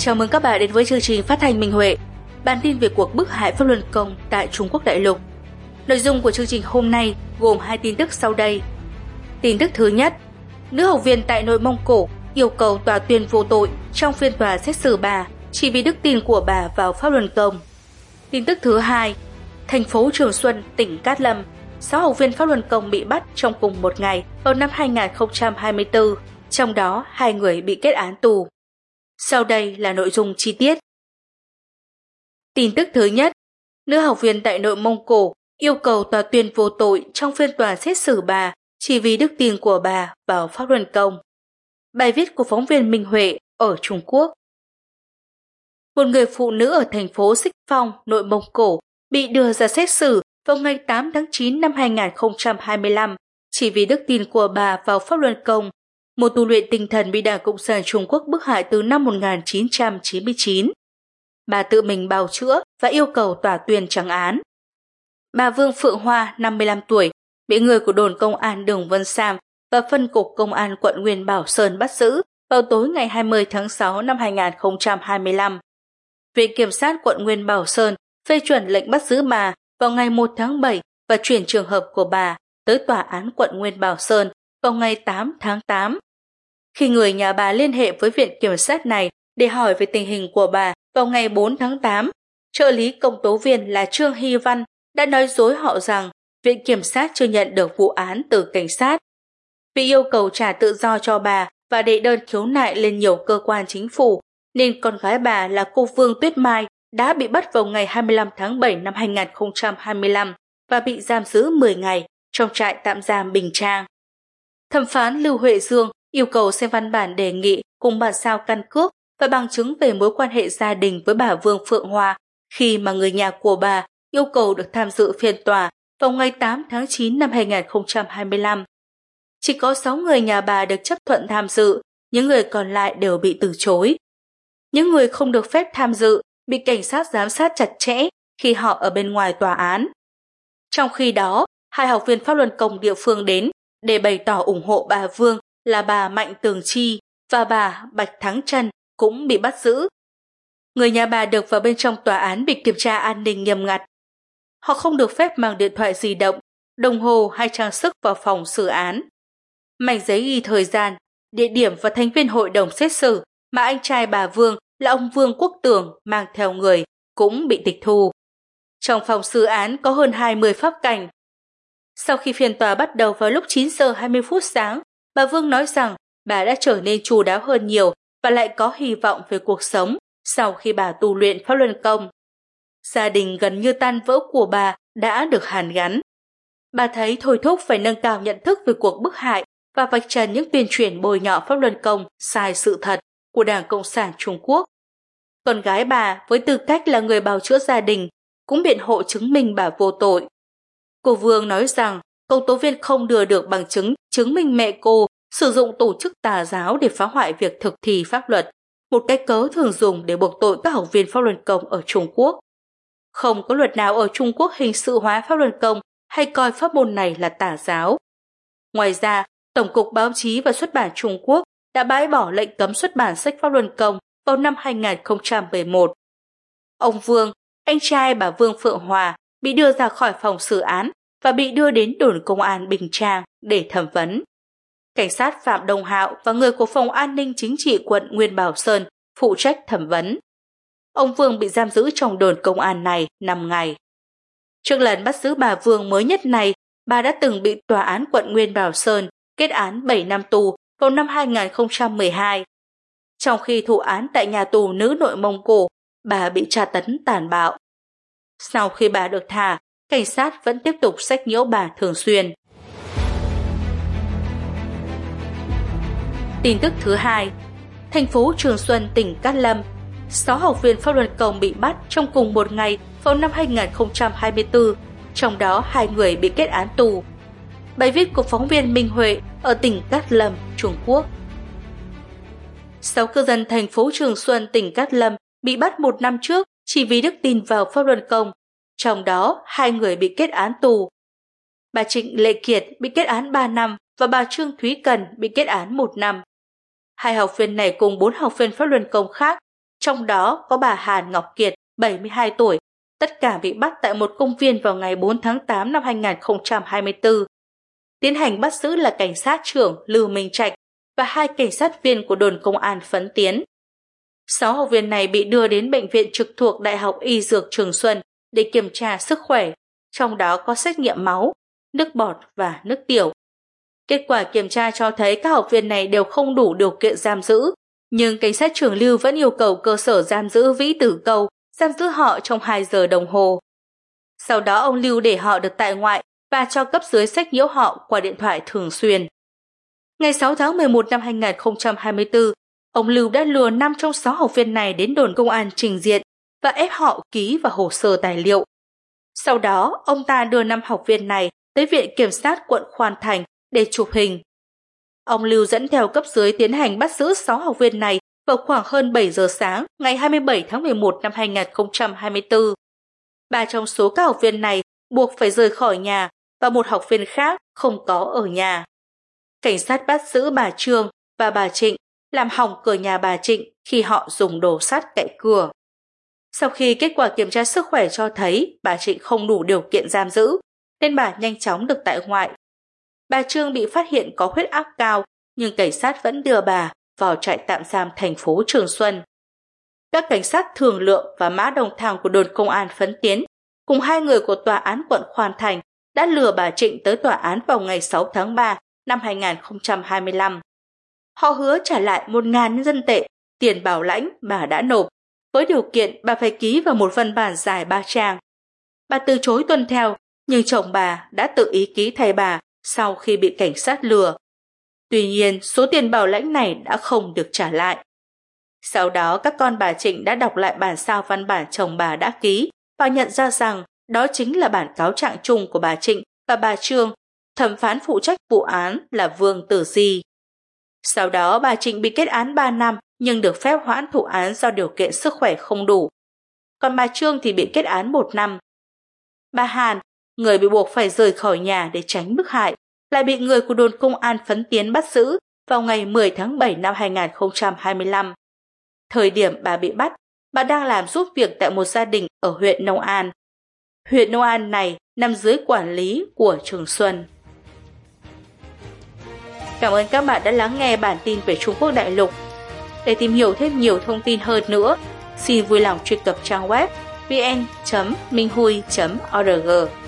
Chào mừng các bạn đến với chương trình phát thanh Minh Huệ, bản tin về cuộc bức hại pháp luân công tại Trung Quốc đại lục. Nội dung của chương trình hôm nay gồm 2 tin tức sau đây. Tin tức thứ nhất, nữ học viên tại Nội Mông Cổ yêu cầu tòa tuyên vô tội trong phiên tòa xét xử bà chỉ vì đức tin của bà vào pháp luân công. Tin tức thứ hai, thành phố Trường Xuân, tỉnh Cát Lâm, 6 học viên pháp luân công bị bắt trong cùng một ngày vào năm 2024, trong đó 2 người bị kết án tù. Sau đây là nội dung chi tiết. Tin tức thứ nhất, nữ học viên tại Nội Mông Cổ yêu cầu tòa tuyên vô tội trong phiên tòa xét xử bà chỉ vì đức tin của bà vào pháp luân công. Bài viết của phóng viên Minh Huệ ở Trung Quốc. Một người phụ nữ ở thành phố Xích Phong, Nội Mông Cổ bị đưa ra xét xử vào ngày 8 tháng 9 năm 2025 chỉ vì đức tin của bà vào pháp luân công, một tu luyện tinh thần bị Đảng Cộng sản Trung Quốc bức hại từ năm 1999. Bà tự mình bào chữa và yêu cầu tòa tuyên trắng án. Bà Vương Phượng Hoa, 55 tuổi, bị người của đồn công an Đường Vân Sam và phân cục công an quận Nguyên Bảo Sơn bắt giữ vào tối ngày 20 tháng 6 năm 2025. Viện Kiểm sát quận Nguyên Bảo Sơn phê chuẩn lệnh bắt giữ bà vào ngày 1 tháng 7 và chuyển trường hợp của bà tới tòa án quận Nguyên Bảo Sơn vào ngày 8 tháng 8. Khi người nhà bà liên hệ với viện kiểm sát này để hỏi về tình hình của bà vào ngày 4 tháng 8, trợ lý công tố viên là Trương Hy Văn đã nói dối họ rằng viện kiểm sát chưa nhận được vụ án từ cảnh sát. Vì yêu cầu trả tự do cho bà và đệ đơn khiếu nại lên nhiều cơ quan chính phủ, nên con gái bà là cô Vương Tuyết Mai đã bị bắt vào ngày 25 tháng 7 năm 2025 và bị giam giữ 10 ngày trong trại tạm giam Bình Trang. Thẩm phán Lưu Huệ Dương yêu cầu xem văn bản đề nghị cùng bản sao căn cước và bằng chứng về mối quan hệ gia đình với bà Vương Phượng Hoa khi mà người nhà của bà yêu cầu được tham dự phiên tòa vào ngày 8 tháng 9 năm 2025. Chỉ có 6 người nhà bà được chấp thuận tham dự, những người còn lại đều bị từ chối. Những người không được phép tham dự bị cảnh sát giám sát chặt chẽ khi họ ở bên ngoài tòa án. Trong khi đó, 2 học viên pháp luân công địa phương đến để bày tỏ ủng hộ bà Vương là bà Mạnh Tường Chi và bà Bạch Thắng Trân cũng bị bắt giữ. Người nhà bà được vào bên trong tòa án bị kiểm tra an ninh nghiêm ngặt. Họ không được phép mang điện thoại di động, đồng hồ hay trang sức vào phòng xử án. Mảnh giấy ghi thời gian, địa điểm và thành viên hội đồng xét xử mà anh trai bà Vương là ông Vương Quốc Tường mang theo người cũng bị tịch thu. Trong phòng xử án có hơn 20 pháp cảnh. Sau khi phiên tòa bắt đầu vào lúc 9 giờ 20 phút sáng, bà Vương nói rằng bà đã trở nên chu đáo hơn nhiều và lại có hy vọng về cuộc sống sau khi bà tu luyện pháp luân công. Gia đình gần như tan vỡ của bà đã được hàn gắn. Bà thấy thôi thúc phải nâng cao nhận thức về cuộc bức hại và vạch trần những tuyên truyền bôi nhọ pháp luân công sai sự thật của Đảng Cộng sản Trung Quốc. Con gái bà với tư cách là người bào chữa gia đình cũng biện hộ chứng minh bà vô tội. Cô Vương nói rằng công tố viên không đưa được bằng chứng chứng minh mẹ cô sử dụng tổ chức tà giáo để phá hoại việc thực thi pháp luật, một cái cớ thường dùng để buộc tội các học viên pháp luân công ở Trung Quốc. Không có luật nào ở Trung Quốc hình sự hóa pháp luân công hay coi pháp môn này là tà giáo. Ngoài ra, Tổng cục Báo chí và Xuất bản Trung Quốc đã bãi bỏ lệnh cấm xuất bản sách pháp luân công vào năm 2011. Ông Vương, anh trai bà Vương Phượng Hoa, bị đưa ra khỏi phòng xử án và bị đưa đến đồn công an Bình Trang để thẩm vấn. Cảnh sát Phạm Đông Hạo và người của Phòng An ninh Chính trị quận Nguyên Bảo Sơn phụ trách thẩm vấn. Ông Vương bị giam giữ trong đồn công an này 5 ngày. Trước lần bắt giữ bà Vương mới nhất này, bà đã từng bị tòa án quận Nguyên Bảo Sơn kết án 7 năm tù vào năm 2012. Trong khi thụ án tại nhà tù nữ Nội Mông Cổ, bà bị tra tấn tàn bạo. Sau khi bà được thả, cảnh sát vẫn tiếp tục sách nhiễu bà thường xuyên. Tin tức thứ hai, thành phố Trường Xuân, tỉnh Cát Lâm, 6 học viên pháp luân công bị bắt trong cùng một ngày vào năm 2024, trong đó 2 người bị kết án tù. Bài viết của phóng viên Minh Huệ ở tỉnh Cát Lâm, Trung Quốc. 6 cư dân thành phố Trường Xuân, tỉnh Cát Lâm bị bắt 1 năm trước chỉ vì đức tin vào pháp luân công, trong đó 2 người bị kết án tù. Bà Trịnh Lệ Kiệt bị kết án 3 năm và bà Trương Thúy Cần bị kết án 1 năm. 2 học viên này cùng 4 học viên pháp luân công khác trong đó có bà Hàn Ngọc Kiệt, 72 tuổi, tất cả bị bắt tại một công viên vào ngày 4 tháng 8 năm 2024. Tiến hành bắt giữ là cảnh sát trưởng Lưu Minh Trạch và 2 cảnh sát viên của đồn công an Phấn Tiến. 6 học viên này bị đưa đến bệnh viện trực thuộc Đại học Y Dược Trường Xuân để kiểm tra sức khỏe, trong đó có xét nghiệm máu, nước bọt và nước tiểu. Kết quả kiểm tra cho thấy các học viên này đều không đủ điều kiện giam giữ, nhưng cảnh sát trưởng Lưu vẫn yêu cầu cơ sở giam giữ Vĩ Tử Câu giam giữ họ trong 2 giờ đồng hồ. Sau đó ông Lưu để họ được tại ngoại và cho cấp dưới sách nhiễu họ qua điện thoại thường xuyên. Ngày 6 tháng 11 năm 2024, ông Lưu đã lừa 5 trong 6 học viên này đến đồn công an trình diện và ép họ ký vào hồ sơ tài liệu. Sau đó, ông ta đưa 5 học viên này tới Viện Kiểm sát quận Khoan Thành để chụp hình. Ông Lưu dẫn theo cấp dưới tiến hành bắt giữ 6 học viên này vào khoảng hơn 7 giờ sáng ngày 27 tháng 11 năm 2024. 3 trong số các học viên này buộc phải rời khỏi nhà và một học viên khác không có ở nhà. Cảnh sát bắt giữ bà Trương và bà Trịnh làm hỏng cửa nhà bà Trịnh khi họ dùng đồ sắt cậy cửa. Sau khi kết quả kiểm tra sức khỏe cho thấy bà Trịnh không đủ điều kiện giam giữ, nên bà nhanh chóng được tại ngoại. Bà Trương bị phát hiện có huyết áp cao, nhưng cảnh sát vẫn đưa bà vào trại tạm giam thành phố Trường Xuân. Các cảnh sát Thường Lượng và Mã Đồng Thăng của đồn công an Phấn Tiến cùng 2 người của tòa án quận Khoan Thành đã lừa bà Trịnh tới tòa án vào ngày 6 tháng 3 năm 2025. Họ hứa trả lại 1.000 nhân dân tệ tiền bảo lãnh bà đã nộp, với điều kiện bà phải ký vào một văn bản dài 3 trang. Bà từ chối tuân theo, nhưng chồng bà đã tự ý ký thay bà sau khi bị cảnh sát lừa. Tuy nhiên, số tiền bảo lãnh này đã không được trả lại. Sau đó, các con bà Trịnh đã đọc lại bản sao văn bản chồng bà đã ký và nhận ra rằng đó chính là bản cáo trạng chung của bà Trịnh và bà Trương. Thẩm phán phụ trách vụ án là Vương Tử Di. Sau đó, bà Trịnh bị kết án 3 năm nhưng được phép hoãn thụ án do điều kiện sức khỏe không đủ. Còn bà Trương thì bị kết án 1 năm. Bà Hàn, người bị buộc phải rời khỏi nhà để tránh bức hại, lại bị người của đồn công an Phấn Tiến bắt giữ vào ngày 10 tháng 7 năm 2025. Thời điểm bà bị bắt, bà đang làm giúp việc tại một gia đình ở huyện Nông An. Huyện Nông An này nằm dưới quản lý của Trường Xuân. Cảm ơn các bạn đã lắng nghe bản tin về Trung Quốc đại lục. Để tìm hiểu thêm nhiều thông tin hơn nữa, xin vui lòng truy cập trang web vn.minhui.org.